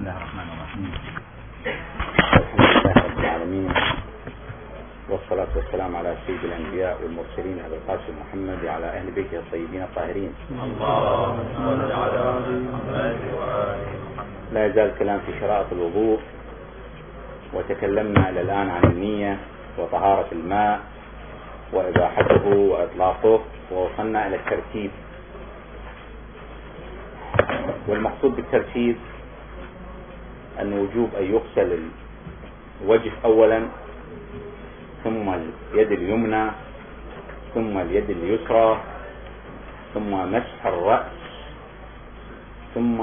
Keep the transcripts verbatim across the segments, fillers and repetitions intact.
الله الرحمن الرحيم. الحمد لله رب العالمين، والصلاة والسلام على سيد الأنبياء والمرسلين أبي القاسم محمد وعلى أهل بيته الطيبين الطاهرين. اللهم صل على محمد وآله محمد. لا يزال الكلام في شرائط الوضوء، وتكلمنا إلى الآن عن النية وطهارة الماء وإباحته وإطلاقه، ووصلنا إلى الترتيب. والمقصود بالترتيب أن وجوب أن يغسل الوجه أولا، ثم اليد اليمنى، ثم اليد اليسرى، ثم مسح الرأس، ثم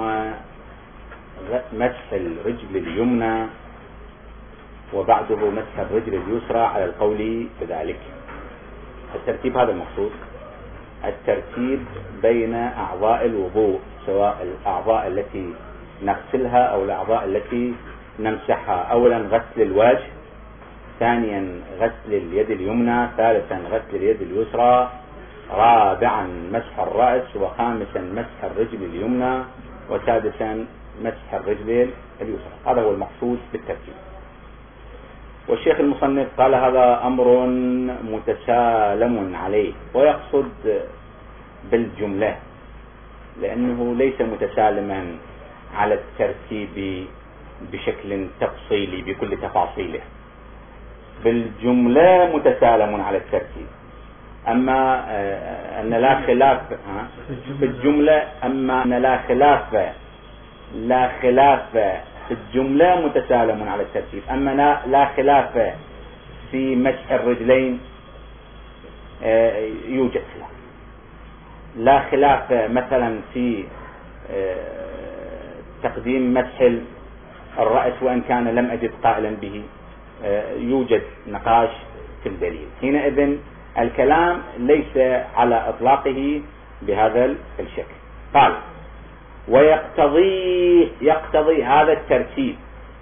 مسح الرجل اليمنى، وبعده مسح الرجل اليسرى على القول بذلك. الترتيب هذا المقصود، الترتيب بين أعضاء الوضوء، سواء الأعضاء التي نغسلها أو الأعضاء التي نمسحها. أولا غسل الوجه، ثانيا غسل اليد اليمنى، ثالثا غسل اليد اليسرى، رابعا مسح الرأس، وخامسا مسح الرجل اليمنى، وسادسا مسح الرجل اليسرى. هذا هو المقصود بالترتيب. والشيخ المصنف قال هذا أمر متسالم عليه، ويقصد بالجملة، لأنه ليس متسالما على الترتيب بشكل تفصيلي بكل تفاصيله. بالجملة متسالم على الترتيب، أما أن لا خلاف في الجملة، أما أن لا خلاف لا خلاف في الجملة متسالم على الترتيب، أما لا خلاف في مسح الرجلين يوجد خلاف. لا خلاف مثلا في تقديم مسح الرأس، وإن كان لم أجد قائلا به، يوجد نقاش في الدليل. حينئذ الكلام ليس على إطلاقه بهذا الشكل. قال ويقتضي يقتضي هذا الترتيب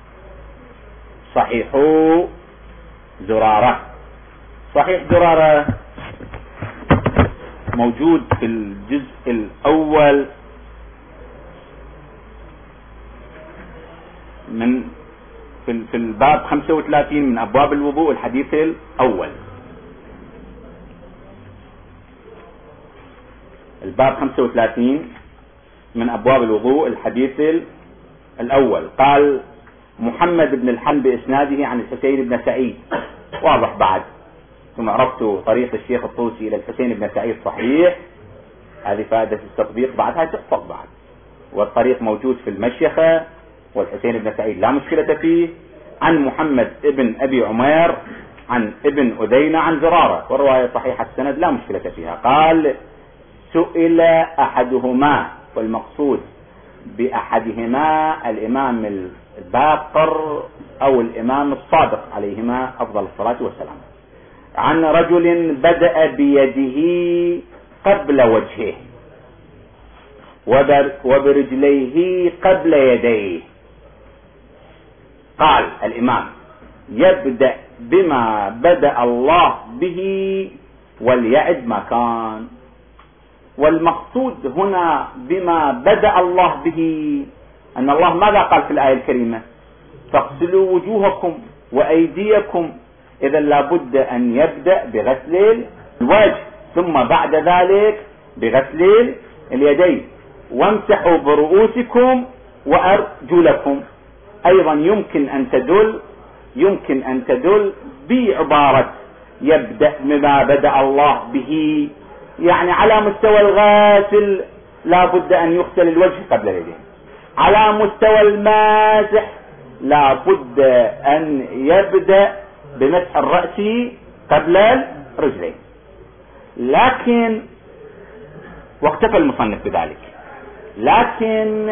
صحيح زرارة. صحيح زرارة موجود في الجزء الأول من في الباب خمسة وثلاثين من أبواب الوضوء، الحديث الأول. الباب خمسة وثلاثين من أبواب الوضوء، الحديث الأول. قال محمد بن الحن بإسناده عن الحسين بن سعيد. واضح بعد، ثم عرفت طريق الشيخ الطوسي إلى الحسين بن سعيد صحيح، هذه فائدة التطبيق بعدها تحفظ بعد. والطريق موجود في المشيخة، والحسين بن سعيد لا مشكلة فيه. عن محمد ابن أبي عمير عن ابن أدينة عن زرارة، والرواية صحيحة السند لا مشكلة فيها. قال سئل أحدهما، والمقصود بأحدهما الإمام الباقر أو الإمام الصادق عليهما أفضل الصلاة والسلام، عن رجل بدأ بيده قبل وجهه وبرجليه قبل يديه. قال الإمام يبدأ بما بدأ الله به وليعد ما كان. والمقصود هنا بما بدأ الله به أن الله ماذا قال في الآية الكريمة؟ فاغسلوا وجوهكم وأيديكم. إذا لابد أن يبدأ بغسل الوجه، ثم بعد ذلك بغسل اليدين. وامسحوا برؤوسكم وأرجلكم. أيضا يمكن أن تدل يمكن أن تدل بعبارة يبدأ بما بدأ الله به، يعني على مستوى الغاسل لابد أن يغسل الوجه قبل اليدين، على مستوى الماسح لابد أن يبدأ بمسح الرأس قبل الرجلين. لكن واكتفى المصنف بذلك، لكن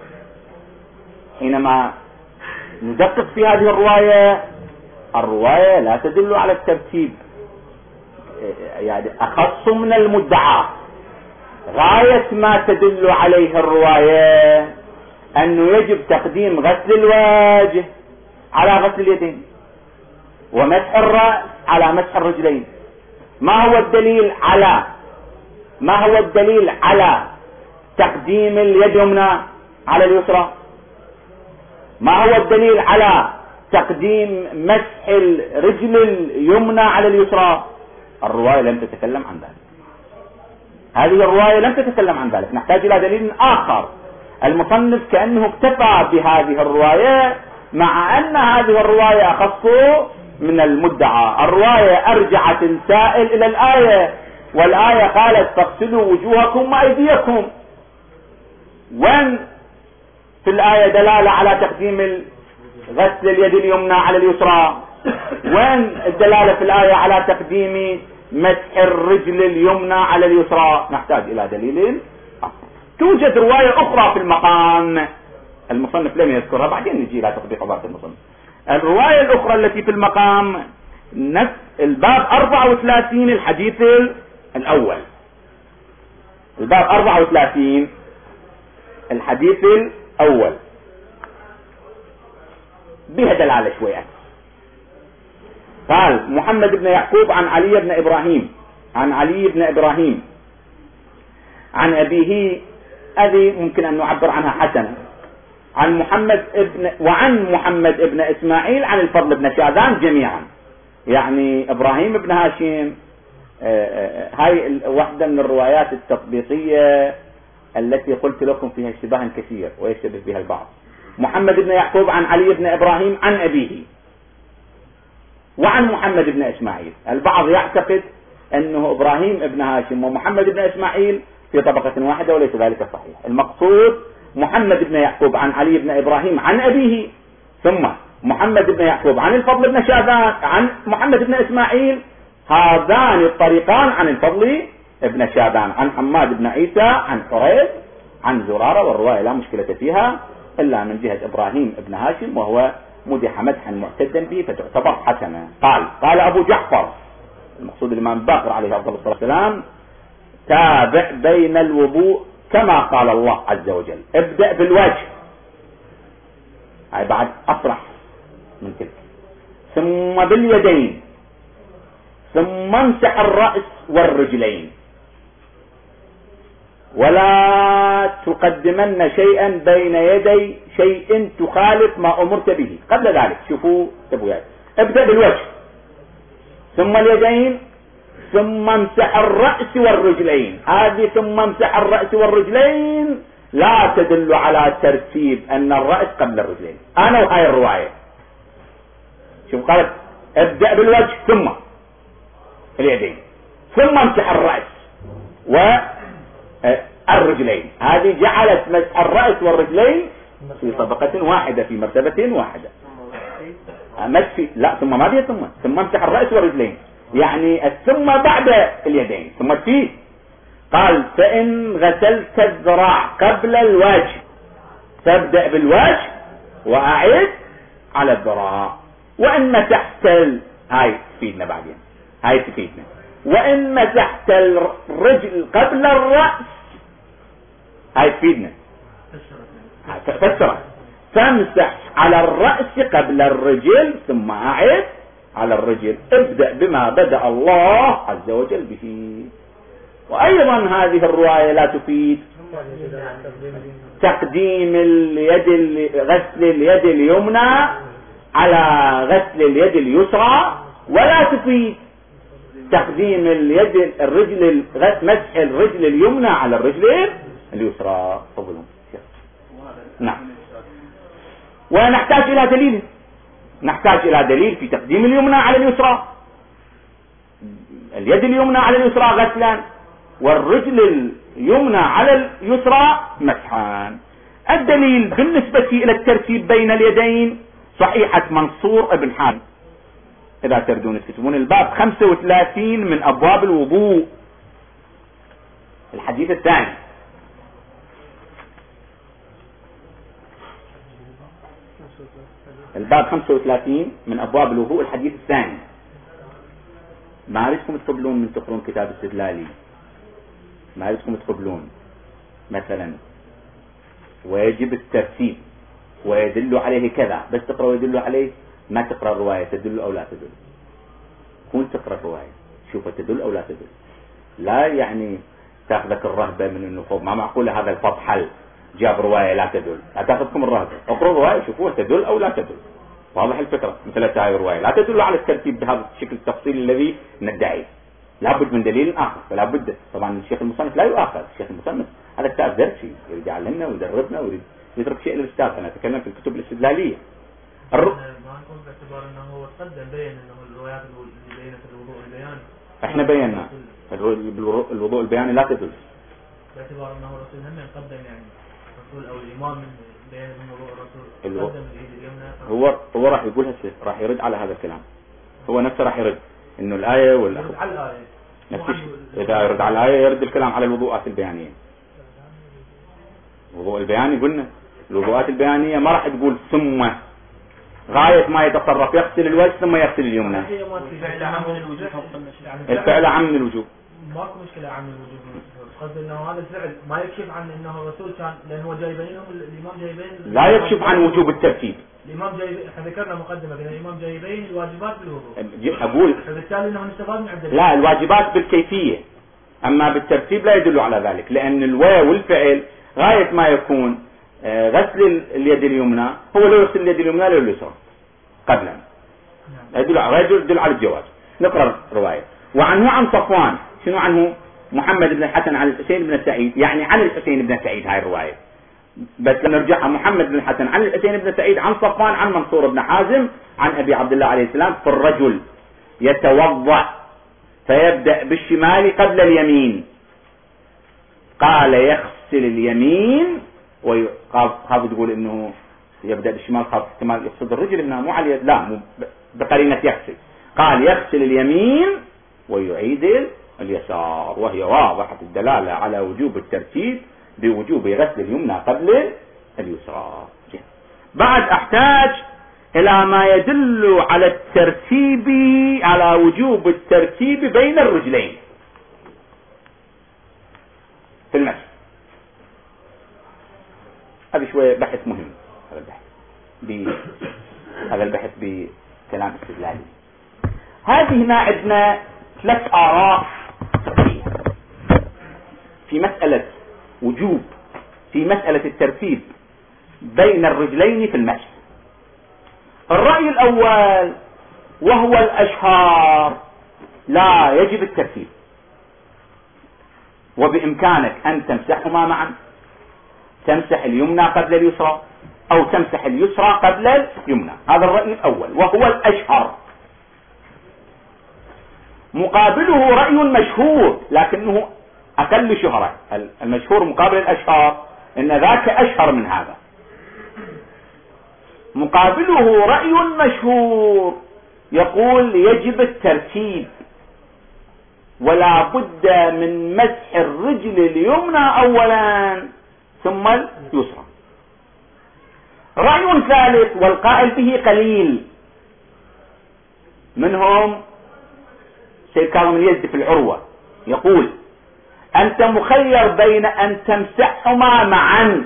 حينما ندقق في هذه الرواية، الرواية لا تدل على الترتيب، يعني أخص من المدعى. غاية ما تدل عليه الرواية أنه يجب تقديم غسل الوجه على غسل اليدين، ومسح الرأس على مسح الرجلين. ما هو الدليل على ما هو الدليل على تقديم اليد اليمنى على اليسرى؟ ما هو الدليل على تقديم مسح الرجل اليمنى على اليسرى؟ الرواية لم تتكلم عن ذلك. هذه الرواية لم تتكلم عن ذلك. نحتاج إلى دليل آخر. المصنف كأنه اكتفى بهذه الرواية، مع أن هذه الرواية أخص من المدعى. الرواية أرجعت السائل إلى الآية، والآية قالت فاغسلوا وجوهكم وأيديكم. وين في الآية دلالة على تقديم غسل اليد اليمنى على اليسرى؟ وين الدلالة في الآية على تقديم مسح الرجل اليمنى على اليسرى؟ نحتاج إلى دليل. توجد رواية أخرى في المقام، المصنف لم يذكرها، بعدين نجي إلى تطبيق عبارة المصنف. الرواية الأخرى التي في المقام نفس الباب أربعة وثلاثين الحديث الأول. الباب أربعة وثلاثين الحديث الأول بها دلالة شوية. قال محمد بن يعقوب عن علي بن إبراهيم عن علي بن إبراهيم عن أبيه، هذه ممكن أن نعبر عنها حسنا، عن محمد ابن وعن محمد ابن إسماعيل عن الفضل بن شاذان جميعا. يعني إبراهيم بن هاشم، هاي واحدة من الروايات التطبيقية التي قلت لكم فيها اشتباه كثير ويشتبه بها البعض. محمد بن يعقوب عن علي بن إبراهيم عن أبيه وعن محمد بن إسماعيل. البعض يعتقد أنه إبراهيم بن هاشم ومحمد بن إسماعيل في طبقة واحدة، وليس ذلك صحيح. المقصود محمد بن يعقوب عن علي بن إبراهيم عن أبيه، ثم محمد بن يعقوب عن الفضل بن شاذان عن محمد بن إسماعيل. هذان الطريقان عن الفضل بن شاذان عن حماد بن عيسى عن حريث عن زرارة، والرواية لا مشكلة فيها إلا من جهة إبراهيم بن هاشم، وهو مدح مدحا معتدا به فتعتبر حسنة. قال قال أبو جعفر، المقصود الإمام باقر عليه أفضل الصلاة والسلام، تابع بين الوضوء كما قال الله عز وجل. ابدأ بالوجه، هاي بعد أصرح من تلك، ثم باليدين، ثم امسح الرأس والرجلين، ولا تقدمن شيئا بين يدي شيء تخالف ما أمرت به قبل ذلك. شوفوا تبويات، ابدأ بالوجه ثم اليدين ثم امسح الرأس والرجلين. هذه ثم امسح الرأس والرجلين لا تدل على ترتيب أن الرأس قبل الرجلين. أنا وهاي الرواية، شوف قالت ابدأ بالوجه ثم اليدين ثم امسح الرأس والرجلين. هذه جعلت مسح الرأس والرجلين في طبقة واحدة، في مرتبة واحدة. مسح لا ثم ما بيه ثم ثم امسح الرأس والرجلين، يعني الثم بعد اليدين ثم التي. قال فإن غسلت الذراع قبل الوجه تبدأ بالوجه وأعد على الذراع، وإن مسحت ال... هاي تفيدنا بعدين، هاي تفيدنا. وإن مسحت الرجل قبل الرأس، هاي تفيدنا، فسرت تمسح على الرأس قبل الرجل ثم أعد على الرجل. ابدأ بما بدأ الله عز وجل به. وأيضا هذه الرواية لا تفيد تقديم اليد، غسل اليد اليمنى على غسل اليد اليسرى، ولا تفيد تقديم اليد الرجل مسح الرجل اليمنى على الرجل اليسرى. تفضلوا. نعم. ونحتاج إلى دليل، نحتاج إلى دليل في تقديم اليمنى على اليسرى، اليد اليمنى على اليسرى غسلا والرجل اليمنى على اليسرى مسحان. الدليل بالنسبة إلى الترتيب بين اليدين صحيحة منصور ابن حارث، إذا تردون تكتبون الباب خمسة وثلاثين من أبواب الوضوء، الحديث الثاني. الباب خمسة وثلاثين من أبواب الوضوء الحديث الثاني. ما عرفتكم تقبلون من تقرون كتاب استدلالي، ما عرفتكم تقبلون مثلا ويجب الترتيب ويدل عليه كذا، بس تقرأ ويدل عليه، ما تقرأ الرواية تدل أو لا تدل. كون تقرأ الرواية شوف تدل أو لا تدل، لا يعني تاخذك الرهبة من النفوذ. ما معقول هذا الفضحل جاب رواية لا تدل، لا تاخذكم الرهبة، اقرأوا رواية شوفوها تدل أو لا تدل. واضح الفكرة؟ مثل هذه الرواية لا تدل على الترتيب بهذا الشكل التفصيلي الذي ندعيه، لابد من دليل آخر. فلا بد طبعا الشيخ المصنف لا يؤاخذ، الشيخ المصنف هذا كتاب درسي يريد يعلمنا ويدربنا ويريد يترك شيء للأستاذ. أنا أتكلم في الكتب الاستدلالية. الر... ما نقول باعتبار انه هو تقدم بين انه الروايات اللي بينت الوضوء البياني. احنا بينا الوضوء البياني لا تدل. باعتبار انه الرسول هم يقدم يعني الرسول او الامام من بين من وضوء الرسول الو... قدم اليد اليمنى. هو هو راح يقول هسه راح يرد على هذا الكلام. هو نفسه راح يرد انه الآية ولا يرد على الآية. نفس اذا يرد على الآية يرد الكلام على الوضوءات البيانية. الوضوء البياني قلنا الوضوءات البيانية ما راح تقول ثم غاية ما يتصرف يغسل الوجه ثم يغسل اليمنى. الفعل عام من الوجوب. الفعل عام من الوجوب. ماكو مشكلة عام من الوجوب. قصد انه هذا الفعل ما يكشف عن انه الرسول كان لانه جاي بينهم الامام جاي بين. لا يكشف عن وجوب الترتيب. الامام جاي احنا ذكرنا مقدمة ان الامام جاي بين الواجبات بالوضوء. اقول فبالتالي انه نستفاد من عند. لا الواجبات بالكيفية، اما بالترتيب لا يدل على ذلك، لان الواو والفعل غاية ما يكون غسل اليد اليمنى هو لو يغسل اليد اليمنى لو اليسرى قبلا. يدل على يدل على الجواز. نقرأ رواية. وعنه عن صفوان، شنو عنه؟ محمد بن الحسن عن الحسين بن سعيد، يعني عن الحسين بن سعيد هاي الرواية. بس نرجعها محمد بن الحسن عن الحسين بن سعيد عن صفوان عن منصور بن حازم عن أبي عبد الله عليه السلام في الرجل يتوضأ فيبدأ بالشمال قبل اليمين، قال يغسل اليمين وخاف تقول انه يبدأ بالشمال، خاف احتمال يقصد الرجل انها مو على اليد، لا مو بقرينة يغسل. قال يغسل اليمين ويعيد اليسار، وهي واضحة الدلالة على وجوب الترتيب بوجوب غسل اليمنى قبل اليسرى. بعد احتاج الى ما يدل على الترتيب على وجوب الترتيب بين الرجلين في المسح. هذا شوية بحث مهم، هذا البحث ب... هذا البحث بكلام استدلالي. هذه هنا عندنا ثلاث آراء في مسألة وجوب في مسألة الترتيب بين الرجلين في المسح. الرأي الأول وهو الأشهر لا يجب الترتيب، وبإمكانك أن تمسحهما معا، تمسح اليمنى قبل اليسرى أو تمسح اليسرى قبل اليمنى. هذا الرأي الأول وهو الأشهر. مقابله رأي مشهور لكنه أقل شهرة. المشهور مقابل الأشهر إن ذاك أشهر من هذا. مقابله رأي مشهور يقول يجب الترتيب ولا بد من مسح الرجل اليمنى أولا ثم اليسرى. رأي ثالث والقائل به قليل منهم سيد كاظم اليزدي في العروة، يقول أنت مخير بين أن تمسحهما معا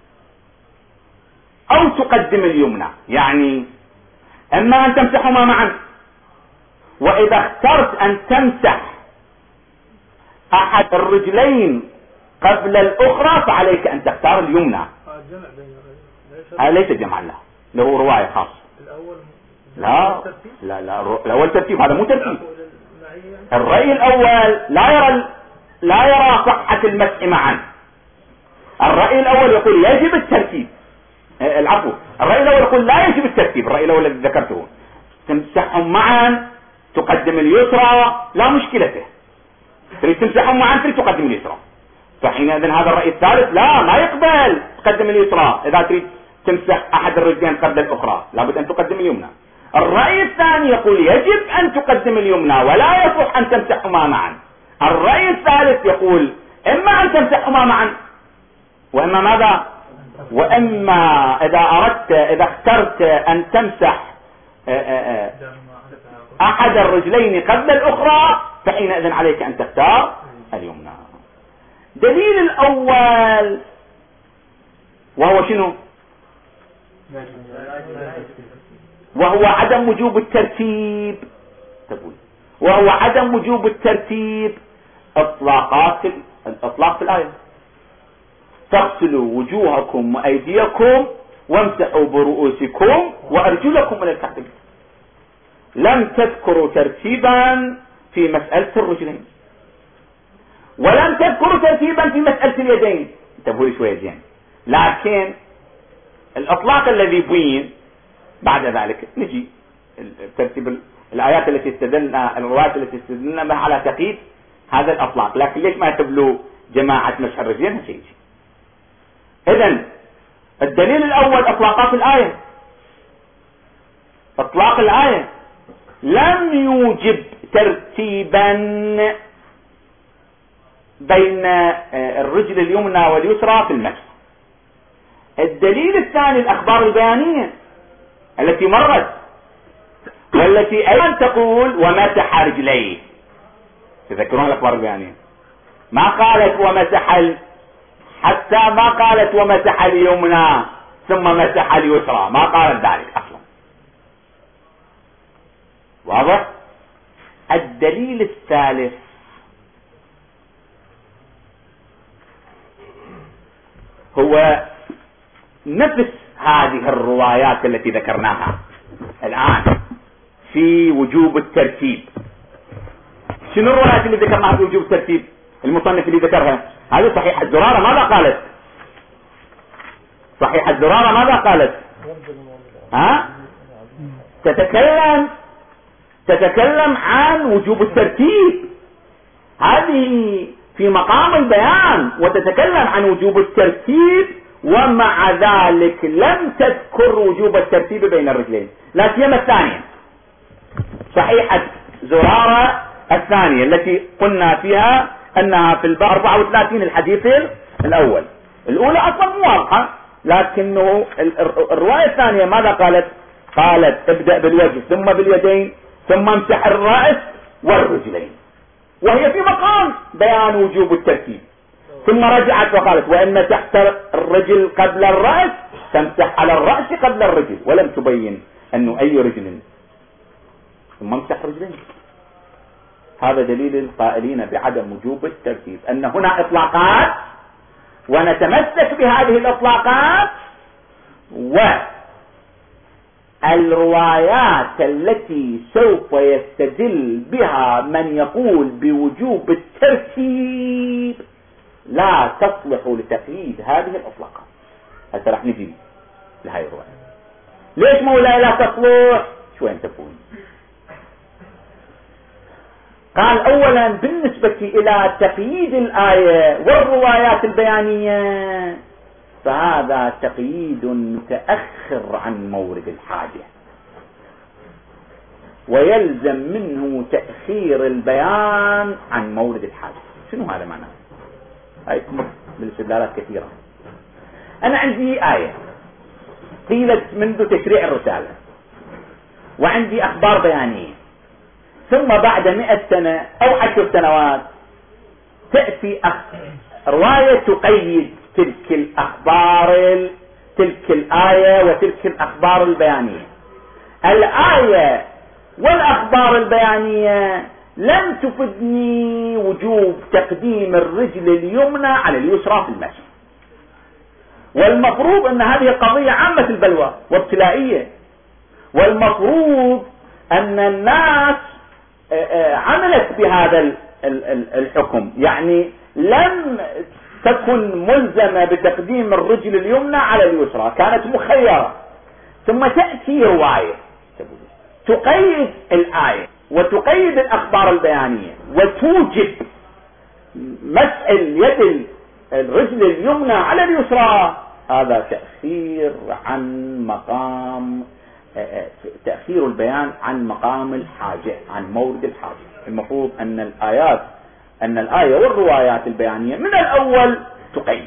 أو تقدم اليمنى، يعني أما أن تمسحهما معا، وإذا اخترت أن تمسح أحد الرجلين قبل الأخرى فعليك أن تختار اليمنى. هذا ليس جمع له، له رواية خاصة. لا لا لا الأول ترتيب، هذا مو ترتيب. الرأي الأول لا يرى لا يرى صحة المسح معا. الرأي الأول يقول يجب الترتيب، العفو الرأي الأول يقول لا يجب الترتيب. الرأي الأول الذي ذكرته تمسحهم معا تقدم اليسرى لا مشكلة، تريد تمسحهم معا تريد تقدم اليسرى. فحينئذ هذا الرأي الثالث لا ما يقبل تقدم اليسرى، إذا تريد تمسح أحد الرجلين قبل الأخرى لابد أن تقدم اليمنى. الرأي الثاني يقول يجب أن تقدم اليمنى ولا يصح أن تمسحهما معا. الرأي الثالث يقول إما أن تمسحهما معا وإما ماذا، وإما إذا أردت إذا اخترت أن تمسح أحد الرجلين قبل الأخرى فحينئذ عليك أن تختار اليمنى. دليل الأول وهو شنو؟ وهو عدم وجوب الترتيب. تقول وهو عدم وجوب الترتيب اطلاقات الاطلاق في الآية. فاغسلوا وجوهكم وأيديكم وامسحوا برؤوسكم وأرجلكم إلى الكعبين. لم تذكروا ترتيبا في مسألة الرجلين، ولم تذكروا ترتيبا في مسألة اليدين. انتبهوا لي شوية زين. لكن الإطلاق الذي بين بعد ذلك نجي ترتيب الآيات التي استدلنا الروايات التي استدلنا بها على تقييد هذا الإطلاق. لكن ليش ما تبلوا جماعة مسح الرجلين؟ هذا شيء. إذن الدليل الأول إطلاقات الآية. إطلاق الآية لم يوجب ترتيبا بين الرجل اليمنى واليسرى في المسح. الدليل الثاني الأخبار البيانية التي مرت، والتي أيضا تقول ومسح رجليه. تذكرون الأخبار البيانية؟ ما قالت ومسح ال... حتى ما قالت ومسح اليمنى ثم مسح اليسرى، ما قالت ذلك أصلا. واضح؟ الدليل الثالث هو نفس هذه الروايات التي ذكرناها الآن في وجوب الترتيب. شنو الروايات اللي ذكرناها في وجوب الترتيب؟ المصنف اللي ذكرها هذه صحيحة الزرارة ماذا قالت؟ صحيحة الزرارة ماذا قالت؟ ها؟ تتكلم تتكلم عن وجوب الترتيب، هذه في مقام البيان، وتتكلم عن وجوب الترتيب، ومع ذلك لم تذكر وجوب الترتيب بين الرجلين. لا سيما الثانية صحيحة زرارة الثانية التي قلنا فيها أنها في الباب أربعة وثلاثين الحديث الأول. الأولى أصلا مو واضحة، لكنه الرواية الثانية ماذا قالت؟ قالت ابدأ بالوجه ثم باليدين ثم امسح الرأس والرجلين، وهي في مقام بيان وجوب الترتيب. ثم رجعت وقالت وإن مسحت الرجل قبل الرأس تمسح على الرأس قبل الرجل، ولم تبين أنه أي رجل، ثم امسح رجلين. هذا دليل القائلين بعدم وجوب الترتيب، أن هنا إطلاقات ونتمسك بهذه الإطلاقات، والروايات التي سوف يستدل بها من يقول بوجوب الترتيب لا تصلح لتقييد هذه الإطلاقات. هسه راح نجي لهذه الرواية. ليش مولاي لا تصلح؟ شو ينتبهون؟ قال أولا بالنسبة إلى تقييد الآية والروايات البيانية فهذا تقييد متأخر عن مورد الحاجة، ويلزم منه تأخير البيان عن مورد الحاجة. شنو هذا معناه؟ هاي تمر بالاستدلالات كثيرة. أنا عندي آية قيلت منذ تشريع الرسالة، وعندي أخبار بيانية، ثم بعد مئة سنة أو عشر سنوات تأتي رواية تقيد تلك الأخبار تلك الآية وتلك الأخبار البيانية. الآية والأخبار البيانية لم تفدني وجوب تقديم الرجل اليمنى على اليسرى في المسح، والمفروض أن هذه قضية عامة البلوى وابتلائية، والمفروض أن الناس عملت بهذا الحكم، يعني لم تكن ملزمة بتقديم الرجل اليمنى على اليسرى، كانت مخيرة. ثم تأتي رواية تقيد الآية وتقيد الأخبار البيانية وتوجب مسح اليد الرجل اليمنى على اليسرى. هذا تأخير عن مقام تأخير البيان عن مقام الحاجة، عن مورد الحاجة. المفروض أن الآيات أن الآية والروايات البيانية من الأول تقيد،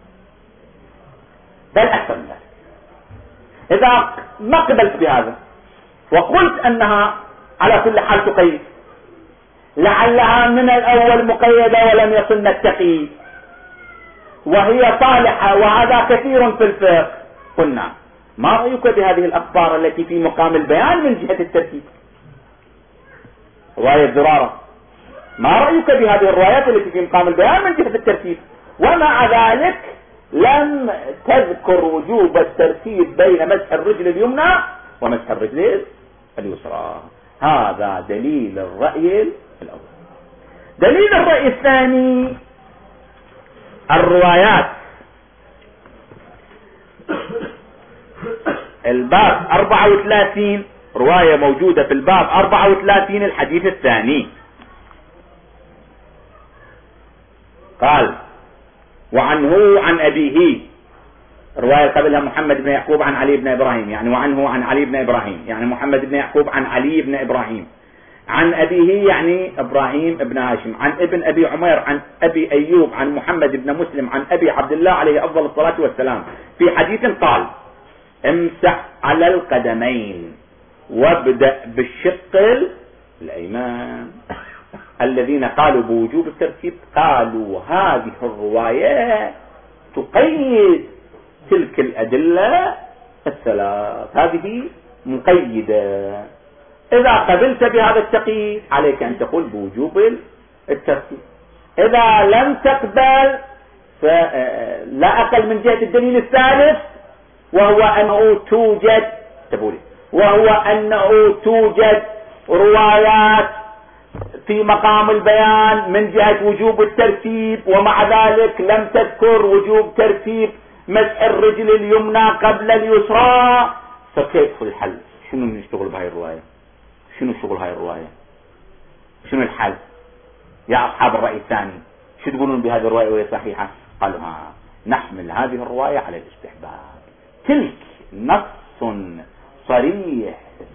بل أكثر من ذلك. إذا ما قبلت بهذا وقلت أنها على كل حال تقيد، لعلها من الأول مقيدة ولم يصلنا التقييد، وهي صالحة، وهذا كثير في الفقه. قلنا ما رأيك بهذه الأخبار التي في مقام البيان من جهة الترتيب؟ رواية زرارة، ما رأيك بهذه الروايات التي في مقام البيان من جهة الترتيب؟ ومع ذلك لم تذكر وجوب الترتيب بين مسح الرجل اليمنى ومسح الرجل اليسرى. هذا دليل الرأي الأول. دليل الرأي الثاني الروايات. الباب أربعة وثلاثين رواية موجودة في الباب أربعة وثلاثين الحديث الثاني. قال وعنه عن أبيه، رواية قبلها محمد بن يعقوب عن علي بن إبراهيم، يعني وعنه عن علي بن إبراهيم، يعني محمد بن يعقوب عن علي بن إبراهيم، عن أبيه يعني إبراهيم بن هاشم، عن ابن أبي عمير عن أبي أيوب عن محمد بن مسلم عن أبي عبد الله عليه أفضل الصلاة والسلام في حديث قال امسح على القدمين وابدأ بالشق الأيمان. الذين قالوا بوجوب الترتيب قالوا هذه الرواية تقيد تلك الأدلة الثلاث، هذه مقيدة. إذا قبلت بهذا التقييد عليك أن تقول بوجوب الترتيب. إذا لم تقبل فلا أقل من جهة الدليل الثالث، وهو أنه توجد تقولي وهو أنه توجد روايات في مقام البيان من جهة وجوب الترتيب، ومع ذلك لم تذكر وجوب ترتيب مسح الرجل اليمنى قبل اليسرى. فكيف الحل؟ شنو نشتغل بهاي الرواية؟ شنو شغل هاي الرواية؟ شنو الحل يا أصحاب الرأي الثاني؟ شو تقولون بهذه الرواية وهي صحيحة؟ قالوا ها نحمل هذه الرواية على الاستحباب. تلك نص صريح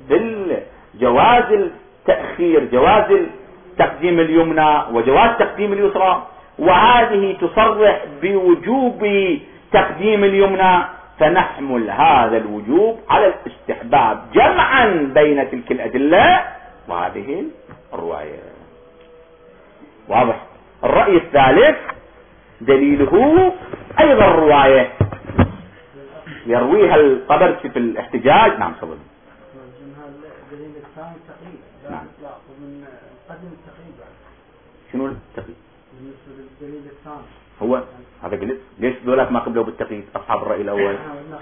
بالجواز التأخير، جواز تقديم اليمنى وجواز تقديم اليسرى، وهذه تصرح بوجوب تقديم اليمنى، فنحمل هذا الوجوب على الاستحباب جمعا بين تلك الأدلة وهذه الرواية. واضح؟ الرأي الثالث دليله أيضا الرواية يرويها الطبرسي في الاحتجاج. نعم صدق. الدليل الثاني التقييد. نعم. ومن قدم التقييد. شنو التقييد؟ بالنسبة للدليل الثاني. هو هذا قلت ليش ذولاك ما قبلوا بالتقييد أصحاب الرأي الأول؟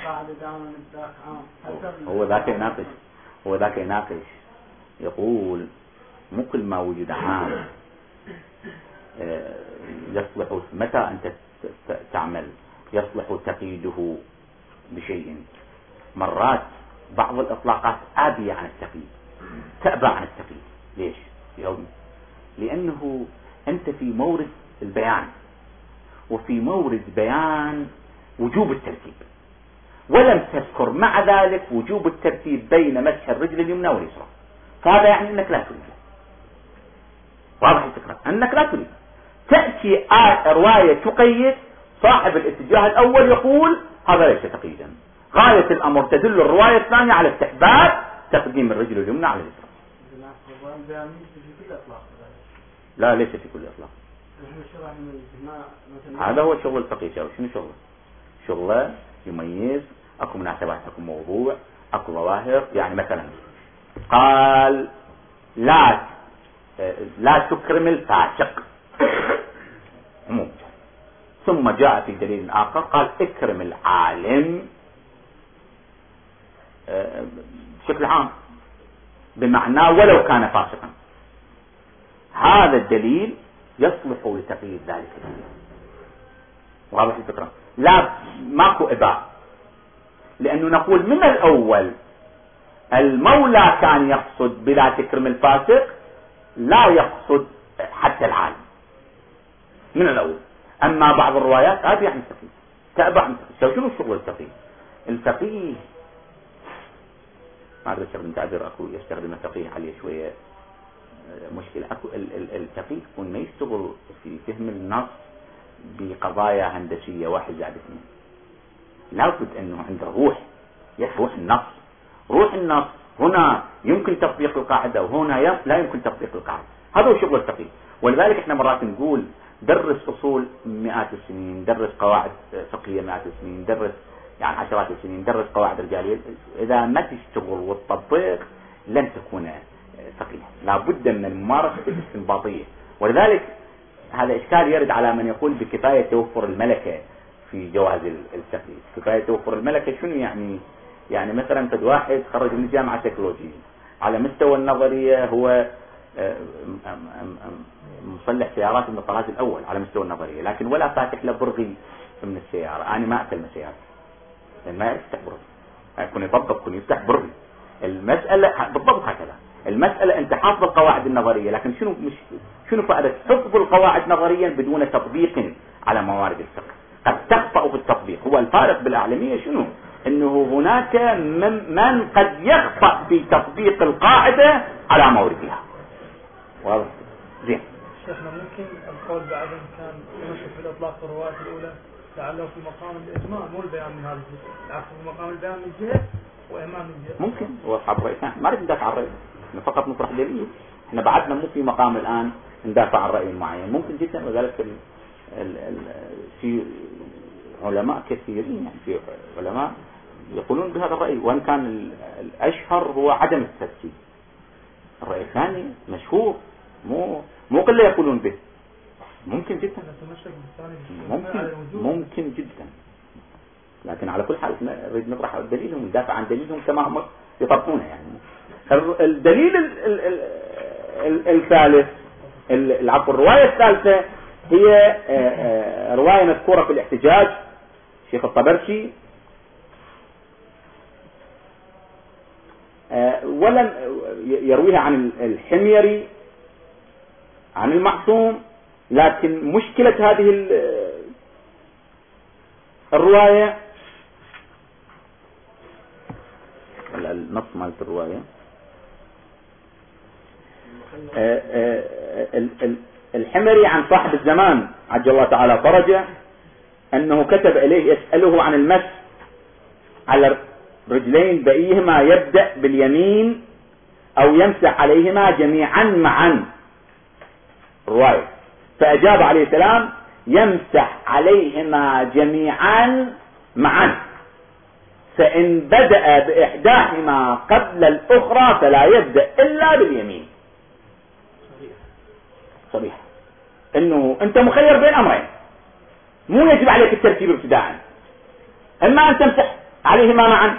هو ذاك يناقش هو ذاك يناقش يقول مو كل ما وجد عام يصلح متى أنت تعمل يصلح تقييده بشيء. مرات بعض الإطلاقات آبية عن التقييد، تأبى عن التقييد. ليش؟ لأنه أنت في مورد البيان وفي مورد بيان وجوب الترتيب، ولم تذكر مع ذلك وجوب الترتيب بين مسح الرجل اليمنى واليسرى، فهذا يعني أنك لا تريد. واضح الفكرة؟ أنك لا تريد. تأتي رواية تقيد، صاحب الاتجاه الأول يقول هذا ليس تقييدا. غاية الأمر تدل الرواية الثانية على استحباب تقديم الرجل اليمنى على اليسرى. لا ليس في كل إطلاق. هذا هو شغل الفقيه. شنو شغله؟ شغله يميز اكو مناسبات، اكو موضوع، اكو ظواهر. يعني مثلا قال لا لا تكرم الفاسق عموما، ثم جاء في دليل آخر قال اكرم العالم بشكل عام بمعنى ولو كان فاسقا. هذا الدليل يصلح لتقييد ذلك الدليل. واضح الفكرة؟ لا ماكو إباء، لأنه نقول من الأول المولى كان يقصد بلا تكرم الفاسق، لا يقصد حتى العالم من الأول. أما بعض الروايات هذه عن التقييد، تأبع عن التقييد. شنو شغل التقييد؟ الفقيه ما أدري استخدم تعبير أكو يستخدم الفقيه عليه شوية مشكلة. أكو الفقيه يكون ما يشتغل في فهم النص بقضايا هندسية واحد زائد اثنين. لابد أنه عنده روح، روح النص. روح النص هنا يمكن تطبيق القاعدة وهنا لا يمكن تطبيق القاعدة. هذا هو شغل الفقيه. ولذلك احنا مرات نقول درس أصول مئات السنين، درس قواعد فقهية مئات السنين، درس يعني عشرات السنين، درس قواعد رجالية. إذا ما تشتغل وتطبق لن تكون فقيه. لابد من الممارسة الاستنباطية. ولذلك هذا إشكال يرد على من يقول بكفاية توفر الملكة في جواز التقليد. كفاية توفر الملكة شنو يعني؟ يعني مثلا فد واحد خرج من الجامعة سيكولوجي، على مستوى النظرية هو مصلح سيارات من الطراز الأول على مستوى النظرية، لكن ولا فاتح له برغي من السيارة. أنا ما أكل سيارة لأن ما يعرف يفتح برغي، كن يطبق كن يفتح برغي. المسألة بالضبط هكذا. المسألة أنت حافظ القواعد النظرية، لكن شنو مش شنو فائدة حفظ القواعد نظريا بدون تطبيق على موارد الفقه؟ قد تخطأ في التطبيق. هو الفارق بالأعلمية شنو؟ انه هناك من, من قد يخطأ في تطبيق القاعدة على موردها. واضح؟ زين. شيخنا ممكن القول بعدم كان ينصف في الاطلاق في الرواية الاولى لعله في مقام الاجماع مو البيان من هذا الجهة، العكس في مقام البيان من جهة وامام من جهة. ممكن هو اصحاب الرأي ما نريد ندافع عن الرأي، احنا فقط نطرح دليل. احنا بعدنا مو في مقام الان ندافع عن رأي معين، ممكن جدا. وذلك ال ال ال في علماء كثيرين، يعني في علماء يقولون بهذا الرأي، وان كان الاشهر هو عدم الترتيب. الرأي الثاني مشهور، مو مو كله يقولون به. ممكن جدا، ممكن ممكن جدا. لكن على كل حال نريد نطرح دليلهم، ندافع عن دليلهم كما هم يطبقونه. يعني الدليل الثالث، العفو الرواية الثالثة هي رواية مذكورة في الاحتجاج، شيخ الطبرسي ولم يرويها عن الحميري عن المعصوم. لكن مشكلة هذه الرواية، النص مالت الرواية، الحميري عن صاحب الزمان عجل الله تعالى فرجه أنه كتب إليه يسأله عن المس على رجلين بأيهما يبدأ باليمين أو يمسح عليهما جميعا معا. الرواية فأجاب عليه السلام يمسح عليهما جميعا معا، فإن بدأ بإحداهما قبل الأخرى فلا يبدأ إلا باليمين. صريح إنه أنت مخير بين أمرين، مو يجب عليك الترتيب ابتداء، إما أن تمسح عليهما معا،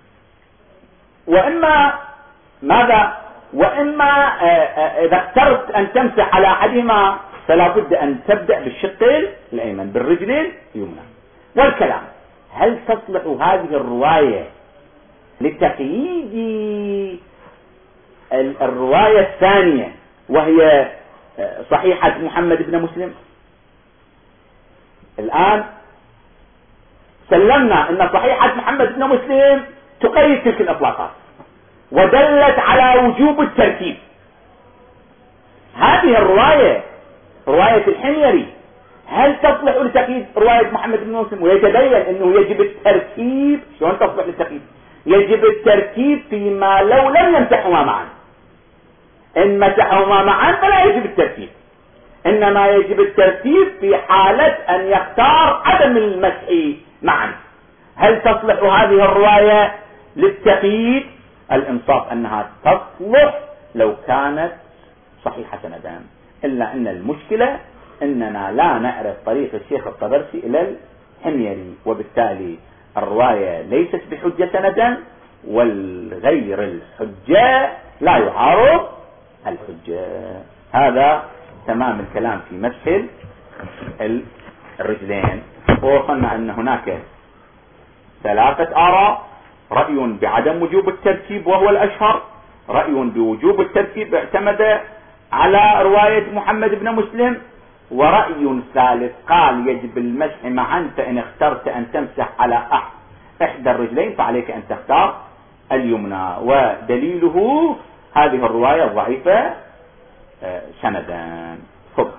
وإما ماذا وإما إذا اخترت أن تمسح على أحدهما فلا بد أن تبدأ بالشق الأيمن بالرجل اليمنى. والكلام هل تصلح هذه الرواية لتقييد الرواية الثانية وهي صحيحة محمد بن مسلم؟ الآن سلمنا أن صحيحة محمد بن مسلم تقيد تلك الإطلاقات ودلت على وجوب الترتيب. هذه الرواية رواية الحميري هل تصلح لتقييد رواية محمد بن مسلم؟ ويتبين أنه يجب الترتيب. شلون تصلح للتقييد؟ يجب الترتيب فيما لو لم يمسحهما معا. إن مسحهما معا فلا يجب الترتيب، إنما يجب الترتيب في حالة أن يختار عدم المسح معا. هل تصلح هذه الرواية للتقييد؟ الإنصاف أنها تصلح لو كانت صحيحة سندان، إلا أن المشكلة أننا لا نعرف طريق الشيخ الطبرسي إلى الحميري، وبالتالي الرواية ليست بحجة سندا، والغير الحجة لا يعارض الحجة. هذا تمام الكلام في مسح الرجلين. ووصلنا أن هناك ثلاثة آراء: رأي بعدم وجوب الترتيب وهو الأشهر، رأي بوجوب الترتيب اعتمد على رواية محمد بن مسلم، ورأي ثالث قال يجب المسح معا، فإن اخترت أن تمسح على إحدى الرجلين فعليك أن تختار اليمنى. ودليله هذه الرواية الضعيفة سندا. خب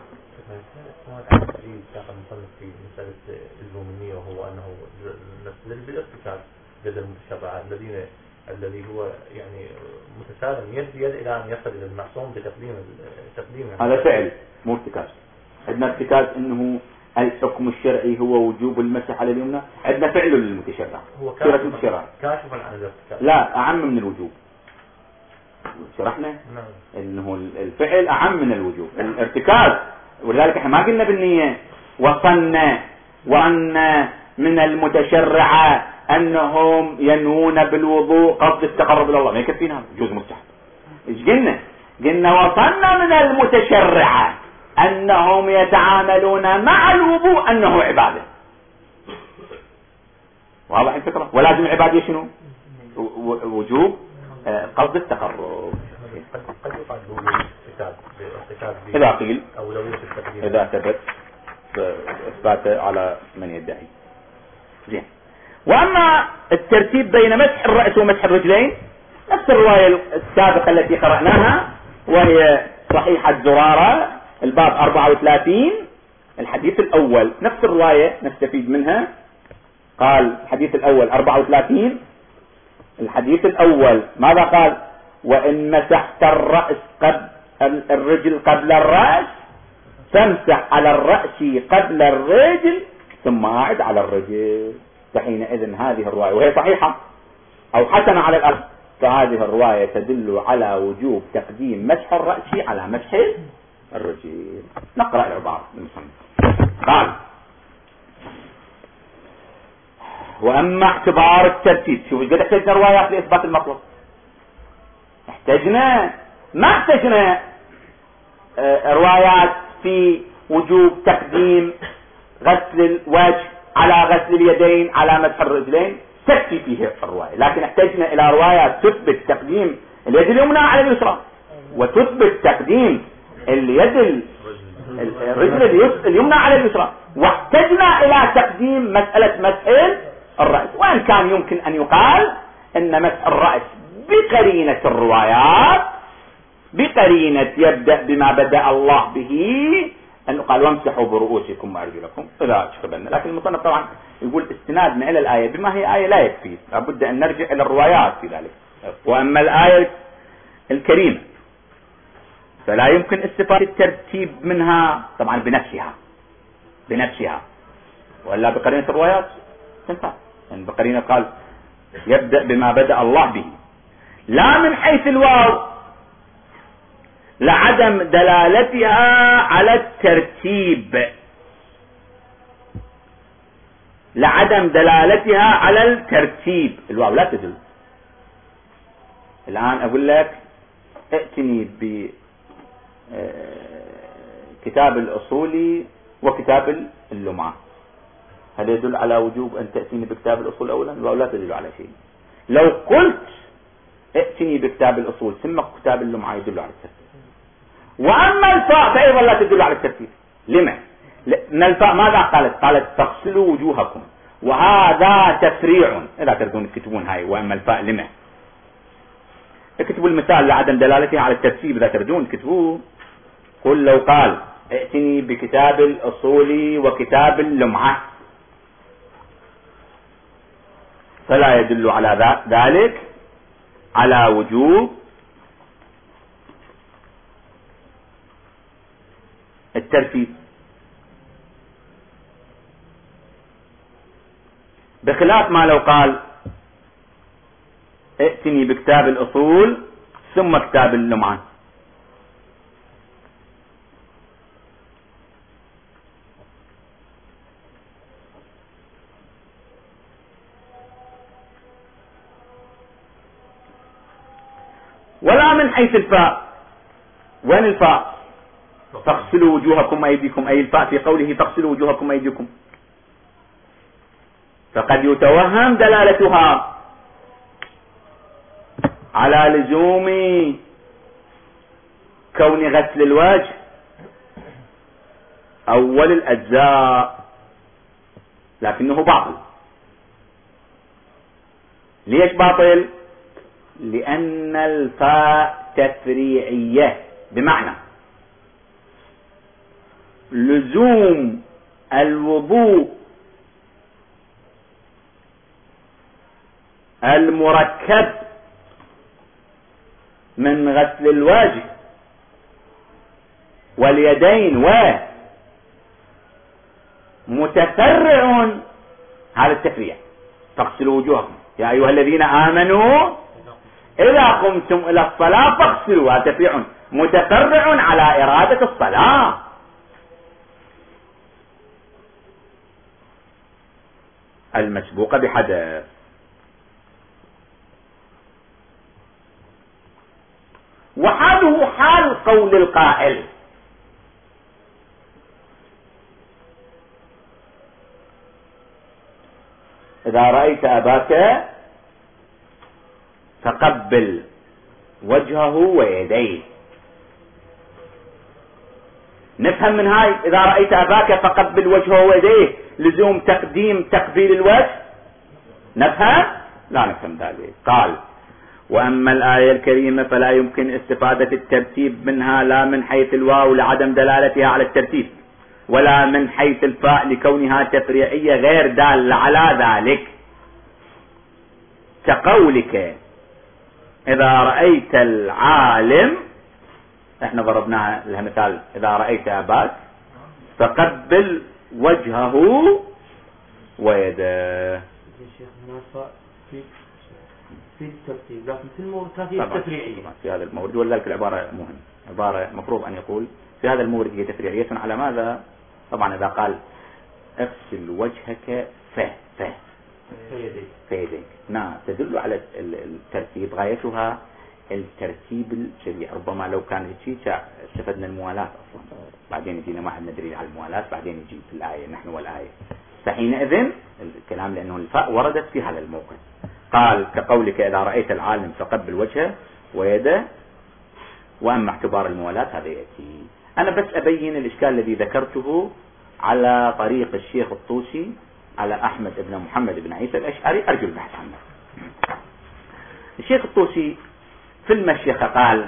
في مسألة الزومنية، وهو أنه نسل بالارتكاب لدى المتشابهات الذين الذي هو يعني متسالم يد بيد إلى أن يصل إلى المعصوم بتقديم تقديم هذا فعل مو ارتكاز. عندنا ارتكاز انه الحكم الشرعي هو وجوب المسح على اليمنى، عندنا فعل للمتشابه هو كاشفا عن الارتكاز، لا أعم من الوجوب. شرحنا نعم. انه الفعل أعم من الوجوب. الارتكاز ولذلك احنا ما قلنا بالنية وصلنا وأن من المتشرعة أنهم ينوون بالوضوء قصد التقرب إلى الله، ما يكفينا جزء مستحب. إيش قلنا؟ قلنا وصلنا من المتشرعة أنهم يتعاملون مع الوضوء أنه عبادة. واضح الفكرة؟ ولازم العبادة شنو؟ وجوب قصد التقرب. قد يقال بوجود ارتكاب إذا قيل أولوية التقديم، إذا ثبت إثباته على من يدعي. زين. وأما الترتيب بين مسح الرأس ومسح الرجلين نفس الرواية السابقة التي قرأناها، وهي صحيحة زرارة الباب أربعة وثلاثين الحديث الأول، نفس الرواية نستفيد منها. قال الحديث الأول أربعة وثلاثين، الحديث الأول ماذا قال؟ وإن مسحت الرأس قبل الرجل قبل الرأس فامسح على الرأس قبل الرجل ثم أعد على الرجل. فحينئذ هذه الرواية وهي صحيحة أو حسنة على الأقل، فهذه الرواية تدل على وجوب تقديم مسح الرأس على مسح الرجل. نقرأ العبارة المصنف. قال وأما اعتبار الترتيب، شوف قد احتجنا روايات لإثبات المطلب، احتجنا ما احتجنا اه روايات في وجوب تقديم غسل الوجه على غسل اليدين على مسح الرجلين، تكفي فيه الرواية، لكن احتجنا إلى روايات تثبت تقديم اليد اليمنى على اليسرى وتثبت تقديم اليد الرجل اليمنى على اليسرى، واحتجنا إلى تقديم مسألة مسح الرأس، وإن كان يمكن أن يقال أن مسح الرأس بقرينة الروايات، بقرينة يبدأ بما بدأ الله به أنه قال وامسحوا برؤوسكم وأرجلكم إذا شغلنا، لكن المصنف طبعا يقول استنادنا إلى الآية بما هي آية لا يكفي، لابد أن نرجع إلى الروايات في ذلك. وأما الآية الكريمة فلا يمكن استفادة الترتيب منها طبعا بنفسها بنفسها ولا بقرينة الروايات تنفع، يعني بقرينة قال يبدأ بما بدأ الله به، لا من حيث الواو لعدم دلالتها على الترتيب، لعدم دلالتها على الترتيب، الواو لا تدل. الآن أقول لك ائتني بكتاب الأصول وكتاب اللمعة، هل يدل على وجوب أن تأتيني بكتاب الأصول أولا؟ الواو لا تدل على شيء. لو قلت ائتني بكتاب الأصول ثم كتاب اللمعة يدل على الترتيب. وأما الفاء فأيضا لا تدل على الترتيب. لما؟ لأن الفاء ماذا قالت؟ قالت تغسلوا وجوهكم، وهذا تفريع. إذا تردون تكتبون هاي وأما الفاء لما، اكتبوا المثال لعدم دلالتها على الترتيب، إذا تردون كتبوه. قل لو قال ائتني بكتاب الأصول وكتاب اللمعة فلا يدل على ذلك على وجوب الترتيب، بخلاف ما لو قال ائتني بكتاب الأصول ثم كتاب اللمعة. ولا من حيث الفاء، وين الفاء؟ تغسلوا وجوهكم أيديكم، أي الفاء في قوله تغسلوا وجوهكم أيديكم، فقد يتوهم دلالتها على لزوم كون غسل الوجه أول الأجزاء، لكنه باطل. ليش باطل؟ لأن الفاء تفريعية، بمعنى لزوم الوضوء المركب من غسل الوجه واليدين ومتفرع على التفريع. تغسلوا وجوهكم يا أيها الذين آمنوا إذا قمتم إلى الصلاة فاغسلوا، هذا تفريع متفرع على إرادة الصلاة. المسبوقة بحدث. وحاله حال قول القائل إذا رأيت أباك فقبل وجهه ويديه. نفهم من هاي إذا رأيت أباك فقبل وجهه ويديه لزوم تقديم تقبيل الوجه؟ نفهم؟ لا نفهم ذلك. قال وأما الآية الكريمة فلا يمكن استفادة الترتيب منها لا من حيث الواو لعدم دلالتها على الترتيب ولا من حيث الفاء لكونها تفريعية غير دالة على ذلك، كقولك إذا رأيت العالم، احنا ضربناها لها مثال، إذا رأيت أباك فقبل وجهه ويده. يا شيخ هناك في في الترتيب لكن في المورد هي التفريعية في هذا المورد، ولذلك العبارة مهم، عبارة مفروض أن يقول في هذا المورد هي تفريعية على ماذا؟ طبعا إذا قال اغسل وجهك ف ف فيديك، نعم تدل على الترتيب، غايتها الترتيب السريع. ربما لو كان شيء استفدنا الموالاة أصلا، بعدين يجينا ما عندنا دليل على الموالاة، بعدين يجي في الآية نحن والآية، فحينئذ الكلام لأنه الفاء وردت في هذا الموقع. قال كقولك إذا رأيت العالم فقبل وجهه ويده. وأما اعتبار الموالاة هذا يأتي. أنا بس أبين الإشكال الذي ذكرته على طريق الشيخ الطوسي على أحمد بن محمد بن عيسى الأشعري، أرجو البحث عنه. الشيخ الطوسي في المشيخة قال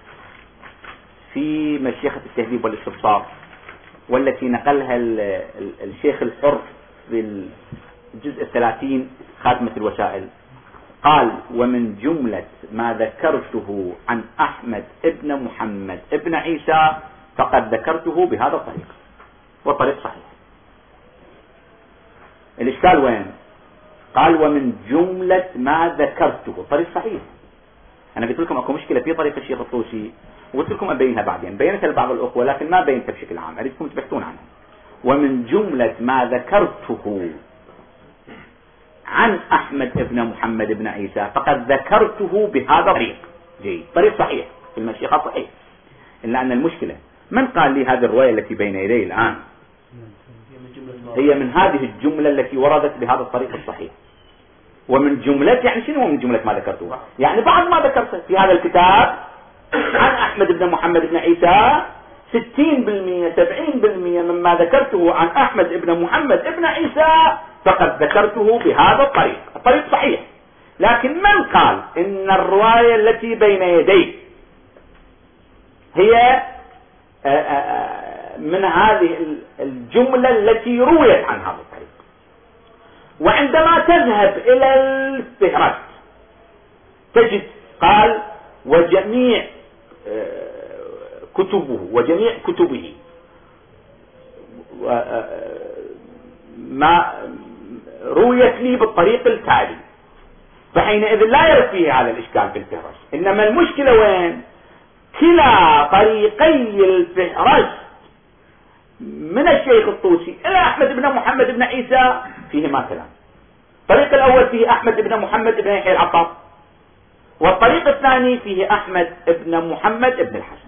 في مشيخة التهذيب والاستبصار، والتي نقلها الشيخ الحر في الجزء الثلاثين خاتمة الوسائل، قال ومن جملة ما ذكرته عن أحمد ابن محمد ابن عيسى فقد ذكرته بهذا الطريق، والطريق صحيح. الإشكال وين؟ قال ومن جملة ما ذكرته، الطريق صحيح. أنا قلت لكم أكو مشكلة في طريق الشيخ الطوسي، وقلت لكم أبينها بعدين، بينتها لبعض الأخوة لكن ما بينتها بشكل عام، أريدكم تبحثون عنها. ومن جملة ما ذكرته عن أحمد ابن محمد ابن عيسى فقد ذكرته بهذا الطريق. جيد، طريق صحيح في المشيخة صحيح، إلا أن المشكلة من قال لي هذه الرواية التي بين يدي الآن هي من هذه الجملة التي وردت بهذا الطريق الصحيح. ومن جملة يعني شنو من جملة ما ذكرته؟ يعني بعض ما ذكرته في هذا الكتاب عن أحمد بن محمد بن عيسى ستين بالمئة سبعين بالمئة مما ذكرته عن أحمد بن محمد بن عيسى فقد ذكرته بهذا الطريق. الطريق صحيح، لكن من قال إن الرواية التي بين يديه هي من هذه الجملة التي رويت عن هذا الطريق؟ وعندما تذهب إلى الفهرس تجد قال وجميع كتبه وجميع كتبه ما رويت لي بالطريق التالي، فحينئذ لا يرد فيه هذا الإشكال في الفهرس. إنما المشكلة وين؟ كلا طريقي الفهرس من الشيخ الطوسي إلى أحمد بن محمد بن عيسى فيهما كلام. الطريق الأول فيه أحمد بن محمد بن يحيى العطار، والطريق الثاني فيه أحمد بن محمد بن الحسن.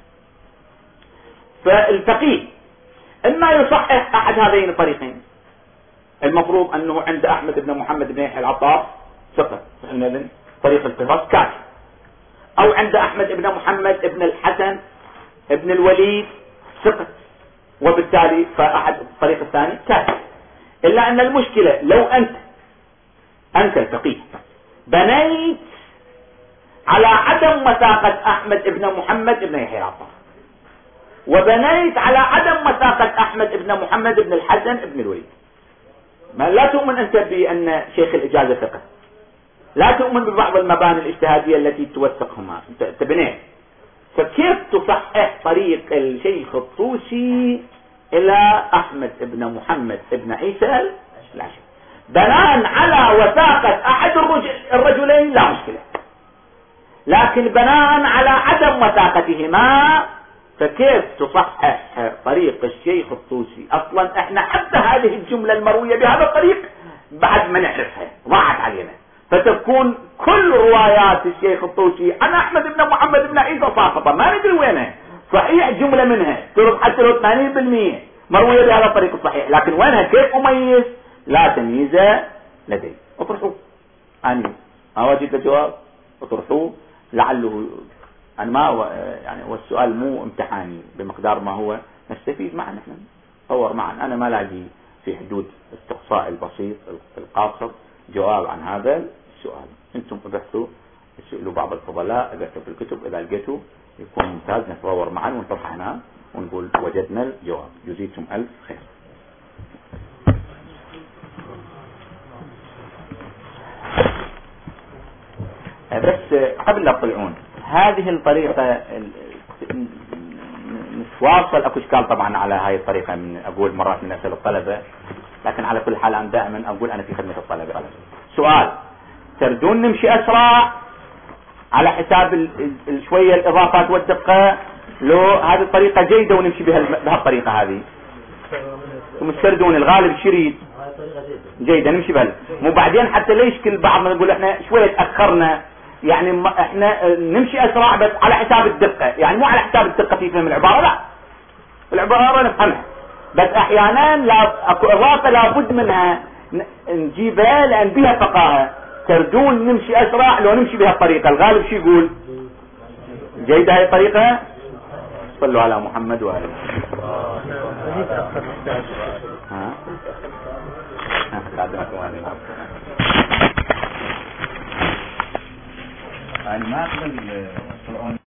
فالفقيه إما يصحح أحد هذين الطريقين، المفروض أنه عند أحمد بن محمد بن يحيى العطار ثقة، فإن طريق الفهرس كافي، أو عند أحمد بن محمد بن الحسن بن الوليد ثقة، وبالتالي فأحد الطريق الثاني كافي. إلا أن المشكلة لو أنت أنت الفقيه بنيت على عدم وثاقة أحمد بن محمد بن يحيى العطار، وبنيت على عدم وثاقة أحمد بن محمد بن الحسن بن الوليد، ما لا تؤمن أنت بأن شيخ الإجازة ثقة، لا تؤمن ببعض المباني الاجتهادية التي توثقهما، أنت بنيت، فكيف تصحح طريق الشيخ الطوسي إلى أحمد بن محمد بن عيسى العشري بناء على وثاقة أحد الرجلين؟ لا مشكلة، لكن بناء على عدم وثاقتهما فكيف تصحح طريق الشيخ الطوسي؟ أصلا احنا حتى هذه الجملة المروية بهذا الطريق بعد ما نعرفها ضاعت علينا، فتكون كل روايات الشيخ الطوسي عن احمد بن محمد بن عيسى ساقطه ما ندري وينها. صحيح جمله منها ترد حتى لو ثمانين بالمئة مرويه بهذا الطريق الصحيح، لكن وينها كيف اميز؟ لا تمييز لدي. اطرحوا اني ما وجدت جواب اطرحوه لعله انا ما يعني والسؤال مو امتحاني بمقدار ما هو نستفيد معا، نحن نطور معا. انا ما لاقي في حدود استقصاء البسيط القاصر جواب عن هذا السؤال. انتم ابحثوا اسألوا بعض الفضلاء ابحثوا في الكتب، اذا لقيتوا يكون ممتاز نتطور معا ونطرح هنا ونقول وجدنا الجواب. جزيتم الف خير. بس قبل لا تطلعون هذه الطريقة نتواصل. اكو اشكال طبعا على هاي الطريقة، من اقول مرات من اسئلة الطلبة، لكن على كل حال انا دائما اقول انا في خدمة الطلبة. سؤال: تردون نمشي اسرع على حساب شوية الاضافات والدقة، لو هذه الطريقة جيدة ونمشي بها بهالطريقة هذه؟ ثم تردون الغالب شريد جيدة نمشي بها، مو بعدين حتى ليش كل بعض ما نقول احنا شوية تأخرنا، يعني احنا نمشي اسرع بس على حساب الدقة، يعني مو على حساب الدقة في فهم العبارة، لا العبارة نفهمها، بس احيانا لا اكو اضافة لابد منها نجيبها لان بها فقاهة. تردون نمشي اسرع لو نمشي بها الطريقة، الغالب شو يقول؟ جيدة هاي الطريقة. صلوا على محمد وآله. ها ها ما أقبل